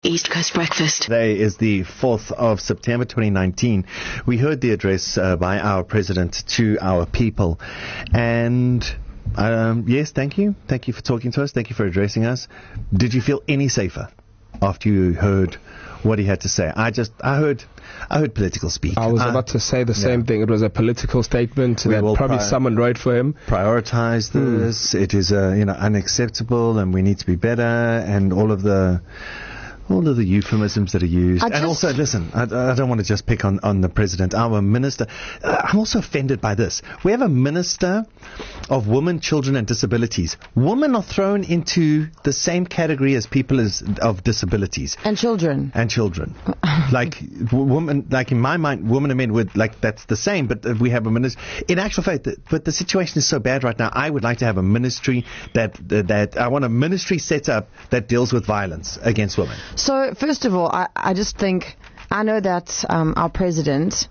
East Coast Breakfast. Today is the 4th of September 2019. We heard the address by our president to our people. And yes, thank you. Thank you for talking to us. Thank you for addressing us. Did you feel any safer after you heard what he had to say? I heard political speak. I was about to say the same thing. It was a political statement that probably someone wrote for him. Prioritize this. It is unacceptable, and we need to be better, and all of the euphemisms that are used. And also, listen, I don't want to just pick on the president. Our minister, I'm also offended by this. We have a minister of women, children and disabilities. Women are thrown into the same category as people of disabilities. And children. Like women, like in my mind, women and men would, like, that's the same, but we have a minister. In actual fact, but the situation is so bad right now, I would like to have a ministry that I want a ministry set up that deals with violence against women. So, first of all, I just think, I know that our president,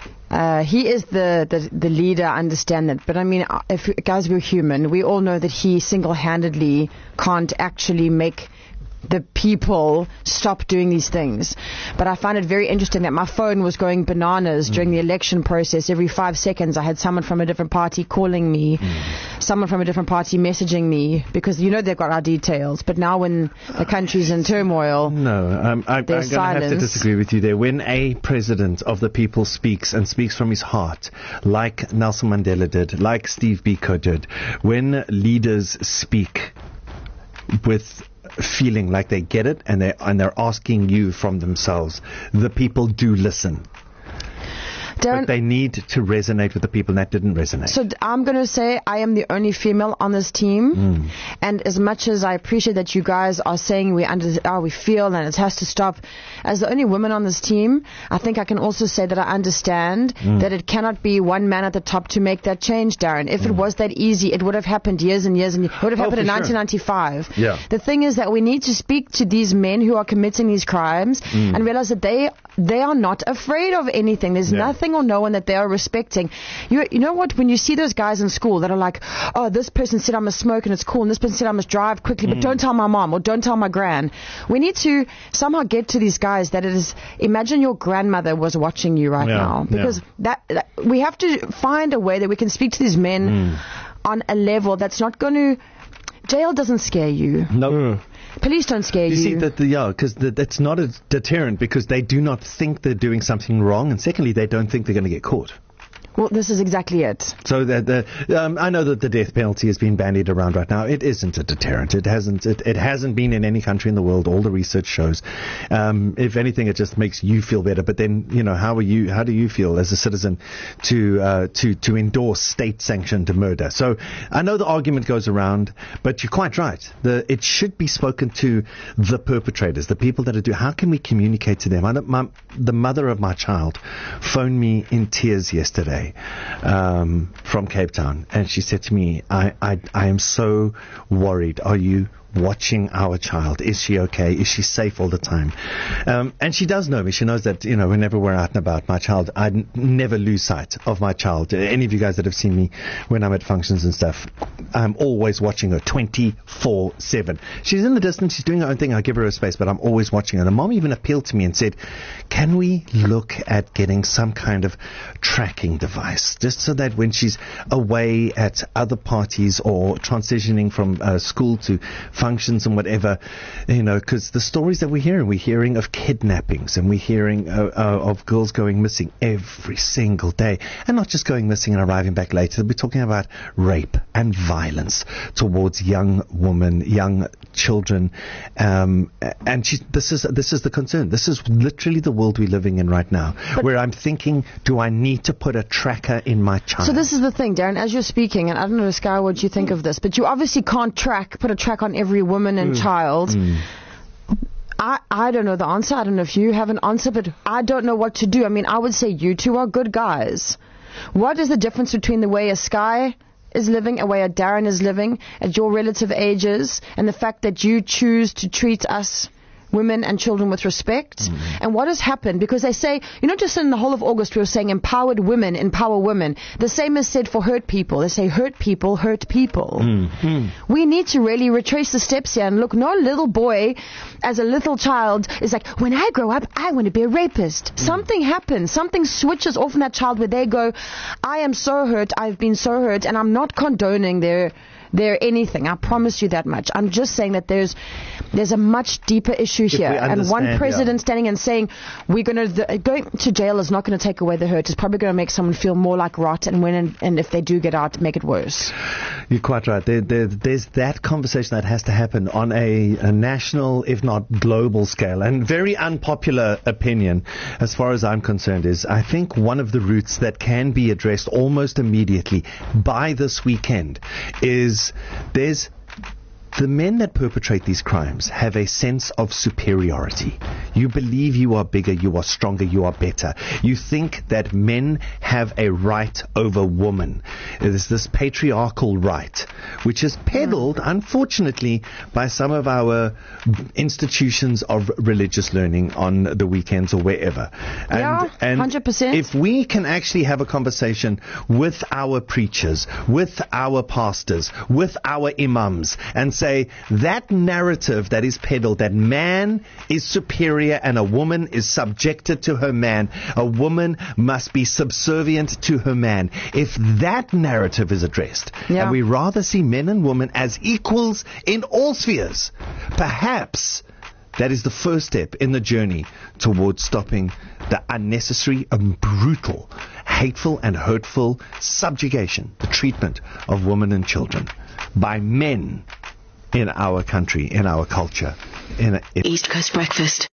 he is the leader, I understand that. But I mean, guys, we're human. We all know that he single-handedly can't actually make the people stop doing these things. But I find it very interesting that my phone was going bananas during the election process. Every 5 seconds I had someone from a different party calling me, someone from a different party messaging me, because they've got our details. But now when the country's in turmoil, I'm going to have to disagree with you there. When a president of the people speaks and speaks from his heart, like Nelson Mandela did, like Steve Biko did, when leaders speak with feeling like they get it and they're asking you from themselves, the people do listen. Darren, but they need to resonate with the people, and that didn't resonate. So I'm going to say I am the only female on this team. And as much as I appreciate that you guys are saying we feel and it has to stop, as the only woman on this team, I think I can also say that I understand that it cannot be one man at the top to make that change, Darren. If it was that easy, it would have happened years and years, and it would have happened in 1995. Yeah. The thing is that we need to speak to these men who are committing these crimes and realize that they are not afraid of anything. There's nothing or no one that they are respecting. You know what? When you see those guys in school that are like, oh, this person said I must smoke and it's cool, and this person said I must drive quickly, but don't tell my mom or don't tell my gran. We need to somehow get to these guys that it is, imagine your grandmother was watching you right now. Because that we have to find a way that we can speak to these men on a level that's not going to... Jail doesn't scare you. No. Police don't scare you. You see, because that's not a deterrent, because they do not think they're doing something wrong, and secondly, they don't think they're going to get caught. Well, this is exactly it. So I know that the death penalty has been bandied around right now. It isn't a deterrent. It hasn't been in any country in the world. All the research shows. If anything, it just makes you feel better. But then, how do you feel as a citizen to endorse state-sanctioned murder? So I know the argument goes around, but you're quite right. It should be spoken to the perpetrators, the people that are doing. How can we communicate to them? The mother of my child phoned me in tears yesterday. From Cape Town, and she said to me, I am so worried. Are you watching our child? Is she okay? Is she safe all the time? And she does know me. She knows that, whenever we're out and about, my child, I never lose sight of my child. Any of you guys that have seen me when I'm at functions and stuff, I'm always watching her 24/7. She's in the distance. She's doing her own thing. I give her space, but I'm always watching her. The mom even appealed to me and said, can we look at getting some kind of tracking device, just so that when she's away at other parties or transitioning from school to functions and whatever, because the stories that we're hearing of kidnappings, and we're hearing of girls going missing every single day, and not just going missing and arriving back later. We're talking about rape and violence towards young women, young children, and this is the concern. This is literally the world we're living in right now, where I'm thinking, do I need to put a tracker in my child? So this is the thing, Darren, as you're speaking, and I don't know, Sky, what you think of this, but you obviously can't put a track on every woman and child. I don't know the answer. I don't know if you have an answer, but I don't know what to do. I mean, I would say you two are good guys. What is the difference between the way a Sky is living, a way a Darren is living, at your relative ages, and the fact that you choose to treat us women and children with respect. And what has happened, because they say, just in the whole of August we were saying empowered women, empower women. The same is said for hurt people. They say hurt people hurt people. We need to really retrace the steps here and look, no little boy as a little child is like, when I grow up, I want to be a rapist. Something happens. Something switches off in that child where they go, I am so hurt, I've been so hurt, and I'm not condoning their anything. I promise you that much. I'm just saying that there's a much deeper issue here. And one president standing and saying we're going to going to jail is not going to take away the hurt. It's probably going to make someone feel more like rot, and if they do get out, make it worse. You're quite right. There's that conversation that has to happen on a national, if not global scale. And very unpopular opinion, as far as I'm concerned, is I think one of the routes that can be addressed almost immediately by this weekend is there's the men that perpetrate these crimes have a sense of superiority. You believe you are bigger, you are stronger, you are better. You think that men have a right over women. There's this patriarchal right, which is peddled, unfortunately, by some of our institutions of religious learning on the weekends or wherever. And 100%. If we can actually have a conversation with our preachers, with our pastors, with our imams, and say that narrative that is peddled, that man is superior and a woman is subjected to her man, a woman must be subservient to her man. If that narrative is addressed, and we rather see men and women as equals in all spheres, perhaps that is the first step in the journey towards stopping the unnecessary and brutal, hateful and hurtful subjugation, the treatment of women and children by men in our country, in our culture. East Coast Breakfast.